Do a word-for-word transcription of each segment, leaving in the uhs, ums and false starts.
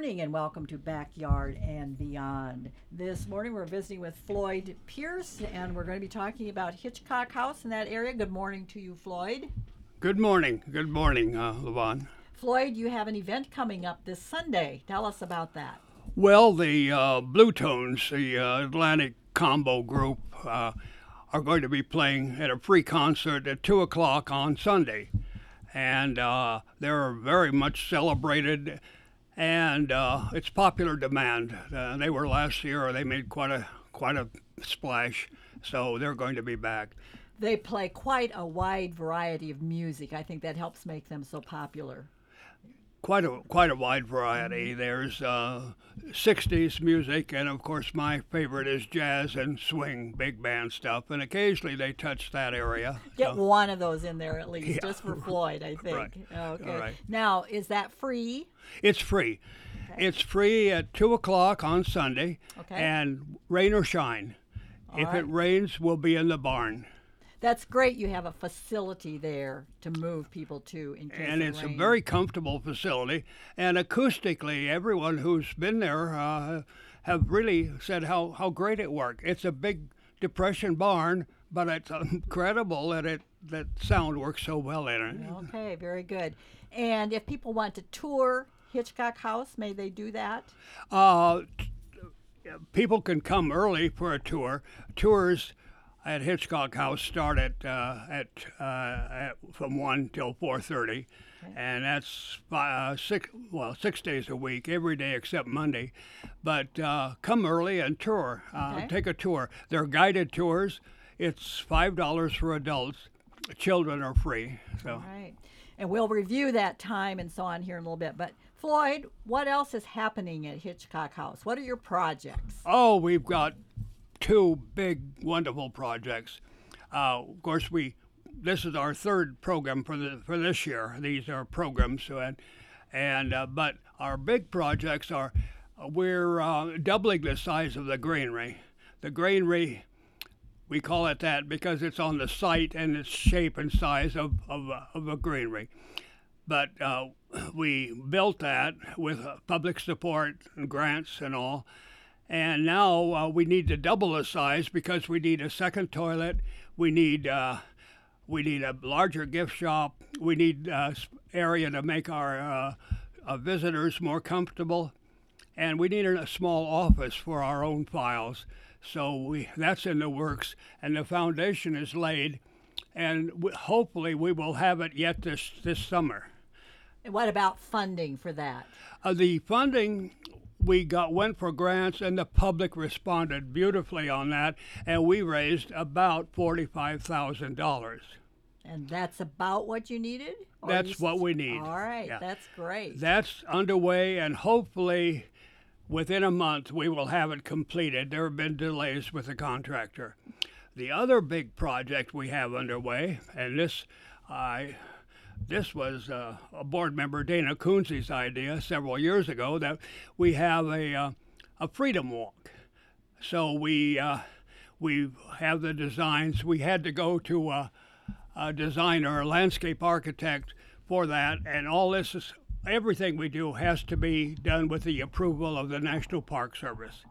morning and welcome to Backyard and Beyond. This morning we're visiting with Floyd Pierce and we're going to be talking about Hitchcock House in that area. Good morning to you, Floyd. Good morning. Good morning, uh, Levon. Floyd, you have an event coming up this Sunday. Tell us about that. Well, the uh, Blue Tones, the uh, Atlantic Combo Group, uh, are going to be playing at a free concert at two o'clock on Sunday. And uh, they're very much celebrated, and uh, it's popular demand. Uh, they were last year; they made quite a quite a splash, so they're going to be back. They play quite a wide variety of music. I think that helps make them so popular. Quite a quite a wide variety. There's uh, sixties music, and of course my favorite is jazz and swing, big band stuff. And occasionally they touch that area. Get so. one of those in there at least, Yeah. just for Floyd, I think. Right. Okay. All right. Now, is that free? It's free. Okay. It's free at two o'clock on Sunday, Okay. and rain or shine. All if right. it rains, we'll be in the barn. That's great. You have a facility there to move people to in case And it it's rains. a very comfortable facility. And acoustically, everyone who's been there uh, have really said how, how great it worked. It's a big Depression barn, but it's incredible that it that sound works so well in it. Okay, very good. And if people want to tour Hitchcock House, may they do that? Uh, t- people can come early for a tour. Tours at Hitchcock House start at, uh, at, uh, at from one till four thirty, Okay. and that's uh, six well six days a week, every day except Monday. But uh, come early and tour. Uh, Okay. Take a tour. They're guided tours. It's five dollars for adults. Children are free. So. All right. And we'll review that time and so on here in a little bit. But Floyd, what else is happening at Hitchcock House? What are your projects? Oh, we've got two big, wonderful projects. Uh, of course, we this is our third program for the for this year. These are programs, and and uh, but our big projects are uh, we're uh, doubling the size of the granary. The granary, we call it that because it's on the site and its shape and size of of, uh, of a granary. But uh, we built that with uh, public support and grants and all. And now uh, we need to double the size because we need a second toilet. We need uh, we need a larger gift shop. We need uh, area to make our uh, uh, visitors more comfortable, and we need a small office for our own files. So we that's in the works, and the foundation is laid, and w- hopefully we will have it yet this this summer. And what about funding for that? Uh, the funding. We got went for grants, and the public responded beautifully on that, and we raised about forty-five thousand dollars. And that's about what you needed? Or That's you what s- we need. All right, Yeah. that's great. That's underway, and hopefully, within a month, we will have it completed. There have been delays with the contractor. The other big project we have underway, and this, I. This was uh, a board member, Dana Coonsey's idea several years ago, that we have a, uh, a freedom walk. So we uh, we have the designs. We had to go to a, a designer, a landscape architect for that, and all this is everything we do has to be done with the approval of the National Park Service.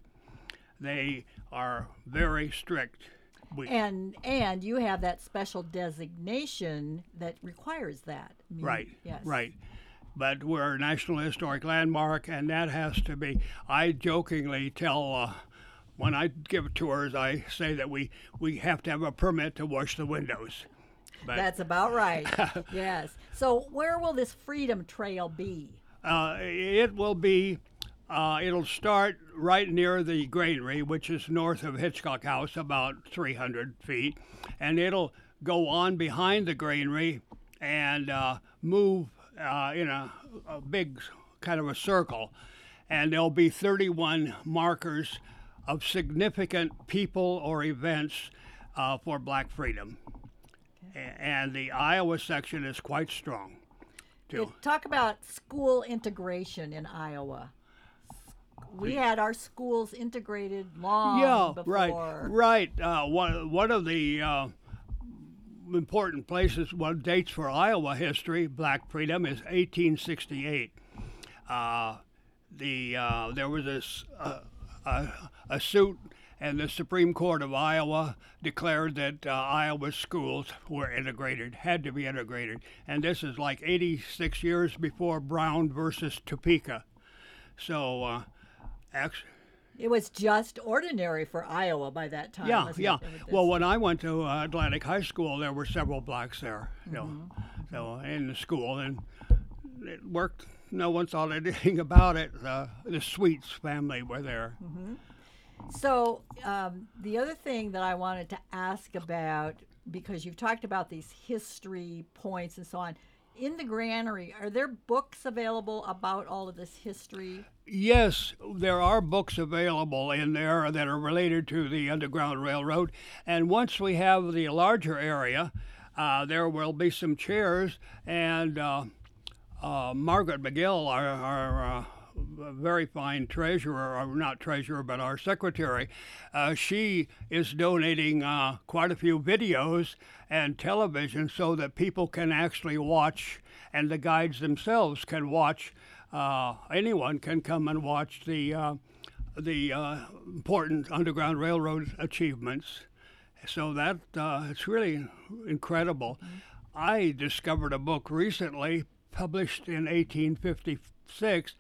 They are very strict. We, And and you have that special designation that requires that. I mean, Right, Yes. right. But we're a National Historic Landmark, and that has to be. I jokingly tell, uh, when I give tours, I say that we, we have to have a permit to wash the windows. But That's about right. Yes. So where will this Freedom Trail be? uh, it will be, uh, it'll start right near the granary, which is north of Hitchcock House, about three hundred feet, and it'll go on behind the granary and uh, move uh, in a, a big kind of a circle, and there'll be thirty-one markers of significant people or events uh, for Black freedom. A- And the Iowa section is quite strong, too. It- talk about school integration in Iowa. We had our schools integrated long Yeah, before. right, right. Uh, one one of the uh, important places, one dates for Iowa history, Black freedom, is eighteen sixty-eight. Uh, the uh, there was a, s- a, a, a suit, and the Supreme Court of Iowa declared that uh, Iowa schools were integrated, had to be integrated, and this is like eighty-six years before Brown versus Topeka. So, uh, actually. It was just ordinary for Iowa by that time. Yeah, wasn't yeah. it? There was this- Well, when I went to uh, Atlantic High School, there were several blacks there, you know, so in the school, and it worked. No one thought anything about it. Uh, the Sweets family were there. So um, the other thing that I wanted to ask about, because you've talked about these history points and so on, in the granary, are there books available about all of this history? Yes, there are books available in there that are related to the Underground Railroad, and once we have the larger area, uh, there will be some chairs, and uh, uh, Margaret McGill, our, our uh, very fine treasurer, or not treasurer, but our secretary, uh, she is donating uh, quite a few videos and television so that people can actually watch, and the guides themselves can watch. Uh, anyone can come and watch the uh, the uh, important Underground Railroad achievements. So that uh, it's really incredible. I discovered a book recently, published in eighteen fifty-six,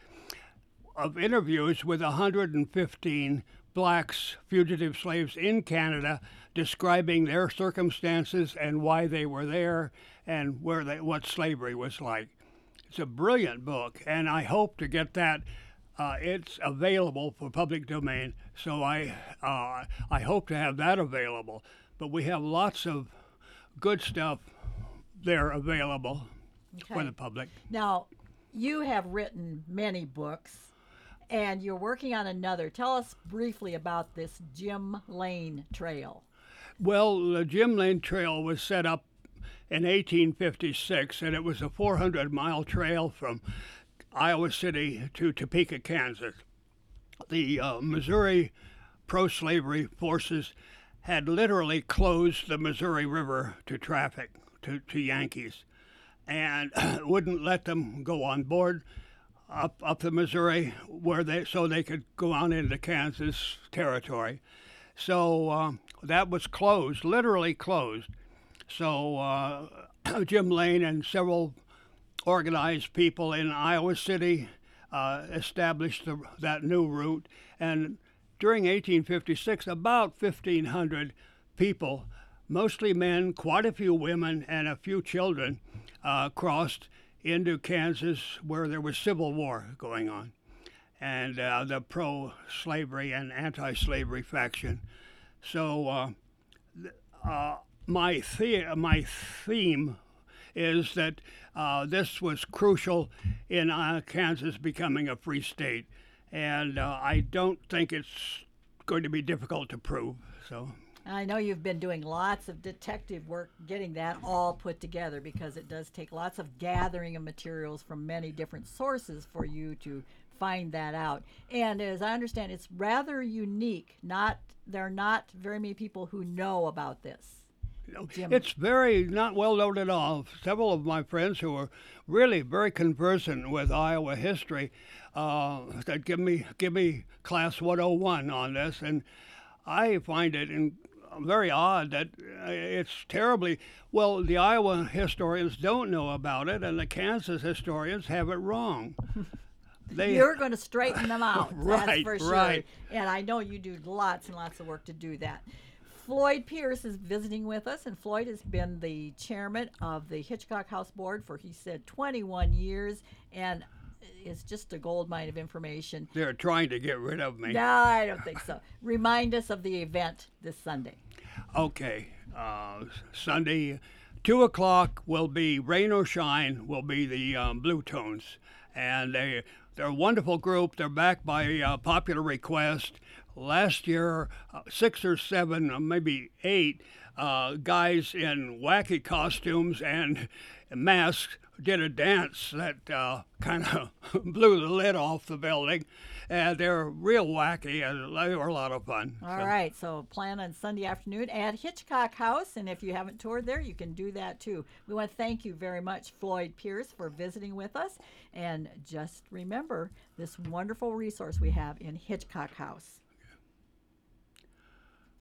of interviews with one hundred fifteen blacks, fugitive slaves in Canada, describing their circumstances and why they were there and where they, what slavery was like. It's a brilliant book, and I hope to get that. Uh, it's available for public domain, so I uh, I hope to have that available. But we have lots of good stuff there available for Okay. the public. Now, you have written many books, and you're working on another. Tell us briefly about this Jim Lane Trail. Well, the Jim Lane Trail was set up in eighteen fifty-six, and it was a four hundred mile trail from Iowa City to Topeka, Kansas. The uh, Missouri pro-slavery forces had literally closed the Missouri River to traffic, to, to Yankees, and wouldn't let them go on board up up the Missouri, where they so they could go on into Kansas territory. So uh, that was closed, literally closed. So uh, Jim Lane and several organized people in Iowa City uh, established the, that new route. And during eighteen fifty-six, about fifteen hundred people, mostly men, quite a few women, and a few children, uh, crossed into Kansas, where there was civil war going on, and uh, the pro-slavery and anti-slavery faction. So uh, uh, my the- my theme is that uh, this was crucial in uh, Kansas becoming a free state, and uh, I don't think it's going to be difficult to prove. So. I know you've been doing lots of detective work getting that all put together, because it does take lots of gathering of materials from many different sources for you to find that out. And as I understand, it's rather unique. Not there are not very many people who know about this. Jim. It's very not well known at all. Several of my friends who are really very conversant with Iowa history uh, said, "Give me, give me class one oh one on this," and I find it in, very odd that uh, it's terribly well. The Iowa historians don't know about it, and the Kansas historians have it wrong. They, You're going to straighten them out, that's Right, for sure. right. And I know you do lots and lots of work to do that. Floyd Pierce is visiting with us, and Floyd has been the chairman of the Hitchcock House Board for, he said, twenty-one years, and is just a gold mine of information. they're trying to get rid of me. No, I don't think so. Remind us of the event this Sunday. Okay, uh, Sunday, two o'clock will be Rain or Shine. Will be the um, Blue Tones, and they they're a wonderful group. They're backed by uh, popular request. Last year, uh, six or seven, uh, maybe eight uh, guys in wacky costumes and masks did a dance that uh, kind of blew the lid off the building, and they're real wacky and they were a lot of fun. All so. right, so plan on Sunday afternoon at Hitchcock House, and if you haven't toured there, you can do that too. We want to thank you very much, Floyd Pierce, for visiting with us, and just remember this wonderful resource we have in Hitchcock House.